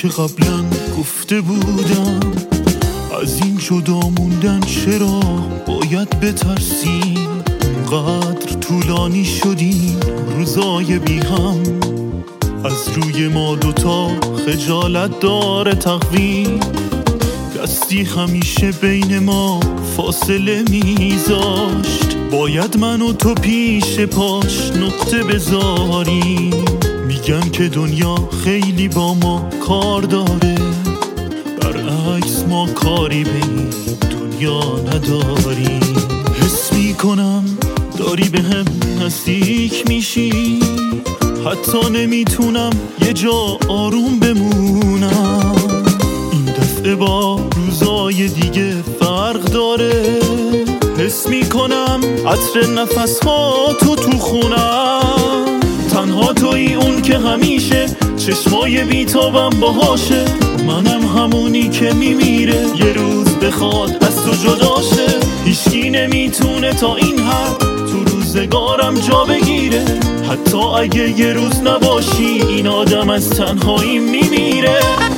که قبلا گفته بودم، از این جدا موندن چرا باید بترسیم؟ اونقدر طولانی شدیم روزای بی هم، از روی ما دوتا خجالت داره تقویم. دستی همیشه بین ما فاصله میذاشت، باید من و تو پیش پاش نقطه بذاریم. میگن که دنیا خیلی با ما کار داره، برعکس ما کاری به این دنیا نداریم. حس میکنم داری به هم نزدیک میشی، حتی نمیتونم یه جا آروم بمونم. این دفعه با روزای دیگه فرق داره، حس میکنم عطر نفسها تو خونم. تنها تویی اون که همیشه چشمای بیتابم باهاشه، منم همونی که میمیره یه روز بخواد از تو جداشه. هیچکی نمیتونه تا این حد تو روزگارم جا بگیره، حتی اگه یه روز نباشی این آدم از تنهایی میمیره.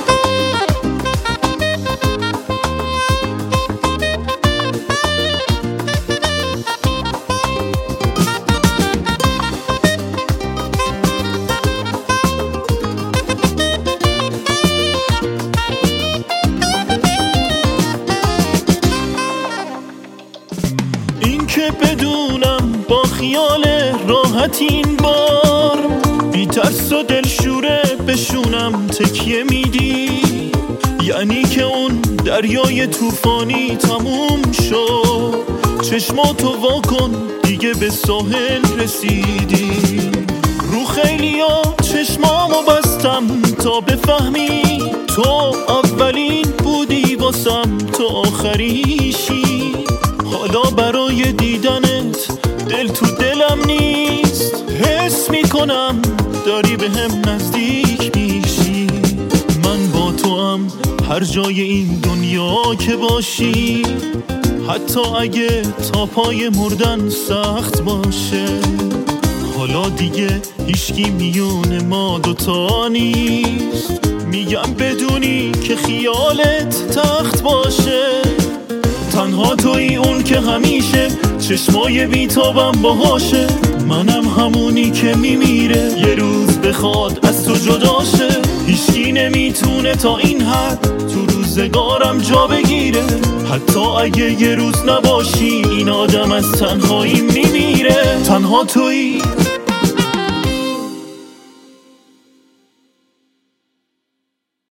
که بدونم با خیال راحت این بار بی ترس و دلشوره بشونم تکیه میدی، یعنی که اون دریای طوفانی تموم شد. چشماتو وا کن دیگه به ساحل رسیدی. رو خیلیا چشمامو بستم تا بفهمی تو اولین بودی واسم، تو آخریشی. حالا برای دیدنت دل تو دلم نیست، حس میکنم داری به هم نزدیک میشی. من با تو هم هر جای این دنیا که باشی، حتی اگه تا پای مردن سخت باشه. حالا دیگه هیچکی میون ما دوتا نیست، میگم بدونی که خیالت تخت باشه. تنها تویی اون که همیشه چشمای بیتابم باهاشه، منم همونی که میمیره یه روز بخواد از تو جداشه. هیچکی نمیتونه تا این حد تو روزگارم جا بگیره، حتی اگه یه روز نباشی این آدم از تنهایی میمیره. تنها تویی